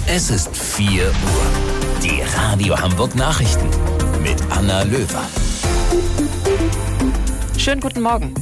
Es ist 4 Uhr. Die Radio Hamburg Nachrichten mit Anna Löwer. Schönen guten Morgen.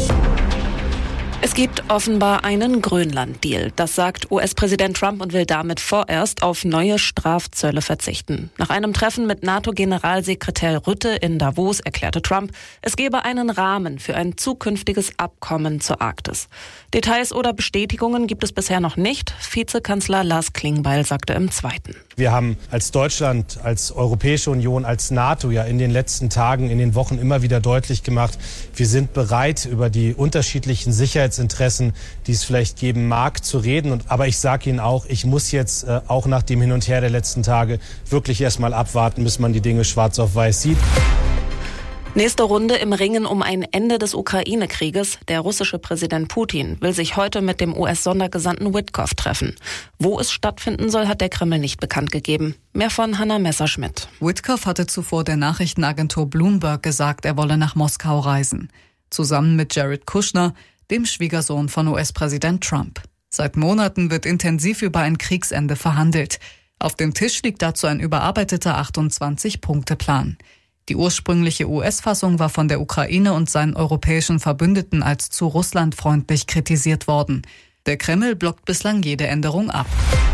Es gibt offenbar einen Grönland-Deal. Das sagt US-Präsident Trump und will damit vorerst auf neue Strafzölle verzichten. Nach einem Treffen mit NATO-Generalsekretär Rutte in Davos erklärte Trump, es gebe einen Rahmen für ein zukünftiges Abkommen zur Arktis. Details oder Bestätigungen gibt es bisher noch nicht. Vizekanzler Lars Klingbeil sagte im Zweiten. Wir haben als Deutschland, als Europäische Union, als NATO ja in den letzten Tagen, in den Wochen immer wieder deutlich gemacht, wir sind bereit, über die unterschiedlichen Sicherheitsinteressen, die es vielleicht geben mag, zu reden. Aber ich sage Ihnen auch, ich muss jetzt auch nach dem Hin und Her der letzten Tage wirklich erstmal abwarten, bis man die Dinge schwarz auf weiß sieht. Nächste Runde im Ringen um ein Ende des Ukraine-Krieges. Der russische Präsident Putin will sich heute mit dem US-Sondergesandten Witkoff treffen. Wo es stattfinden soll, hat der Kreml nicht bekannt gegeben. Mehr von Hanna Messerschmidt. Witkoff hatte zuvor der Nachrichtenagentur Bloomberg gesagt, er wolle nach Moskau reisen. Zusammen mit Jared Kushner, dem Schwiegersohn von US-Präsident Trump. Seit Monaten wird intensiv über ein Kriegsende verhandelt. Auf dem Tisch liegt dazu ein überarbeiteter 28-Punkte-Plan. Die ursprüngliche US-Fassung war von der Ukraine und seinen europäischen Verbündeten als zu russlandfreundlich kritisiert worden. Der Kreml blockt bislang jede Änderung ab.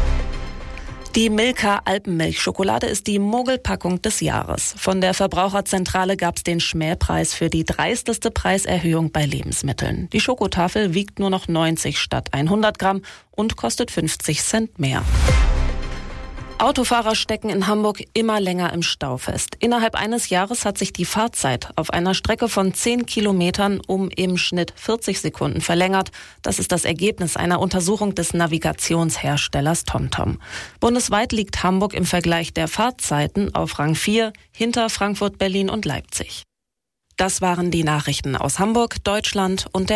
Die Milka Alpenmilchschokolade ist die Mogelpackung des Jahres. Von der Verbraucherzentrale gab es den Schmähpreis für die dreisteste Preiserhöhung bei Lebensmitteln. Die Schokotafel wiegt nur noch 90 statt 100 Gramm und kostet 50 Cent mehr. Autofahrer stecken in Hamburg immer länger im Stau fest. Innerhalb eines Jahres hat sich die Fahrzeit auf einer Strecke von 10 Kilometern um im Schnitt 40 Sekunden verlängert. Das ist das Ergebnis einer Untersuchung des Navigationsherstellers TomTom. Bundesweit liegt Hamburg im Vergleich der Fahrzeiten auf Rang 4 hinter Frankfurt, Berlin und Leipzig. Das waren die Nachrichten aus Hamburg, Deutschland und der